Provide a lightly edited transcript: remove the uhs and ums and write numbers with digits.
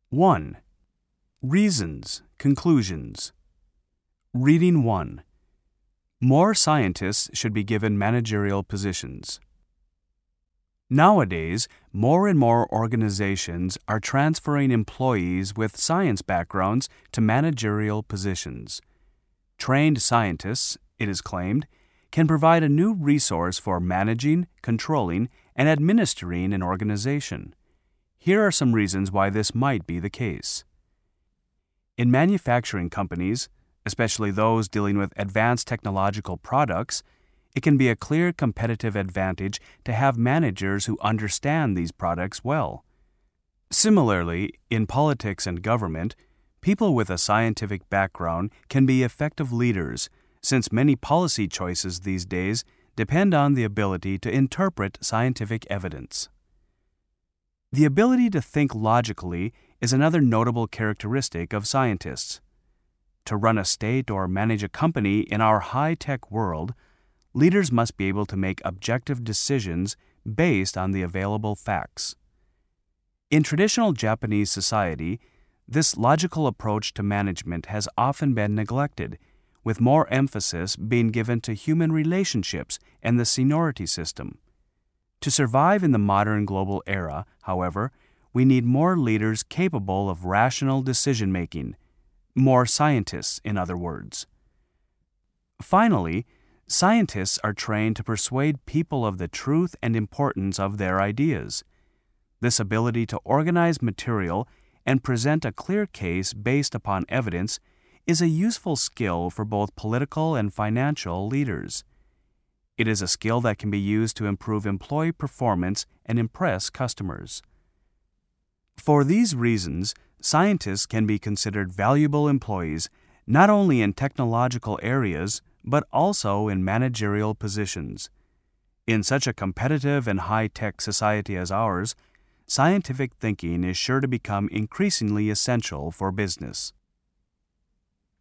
1. Reasons, conclusions. Reading 1. More scientists should be given managerial positions. Nowadays, more and more organizations are transferring employees with science backgrounds to managerial positions. Trained scientists, it is claimed, can provide a new resource for managing, controlling, and administering an organization. Here are some reasons why this might be the case. In manufacturing companies, especially those dealing with advanced technological products, it can be a clear competitive advantage to have managers who understand these products well. Similarly, in politics and government, people with a scientific background can be effective leaders, since many policy choices these days depend on the ability to interpret scientific evidence. The ability to think logically is another notable characteristic of scientists. To run a state or manage a company in our high-tech world, leaders must be able to make objective decisions based on the available facts. In traditional Japanese society, this logical approach to management has often been neglected, with more emphasis being given to human relationships and the seniority system. To survive in the modern global era, however, we need more leaders capable of rational decision-making, more scientists, in other words. Finally, scientists are trained to persuade people of the truth and importance of their ideas. This ability to organize material and present a clear case based upon evidence is a useful skill for both political and financial leaders. It is a skill that can be used to improve employee performance and impress customers. For these reasons, scientists can be considered valuable employees not only in technological areas, but also in managerial positions. In such a competitive and high-tech society as ours, scientific thinking is sure to become increasingly essential for business.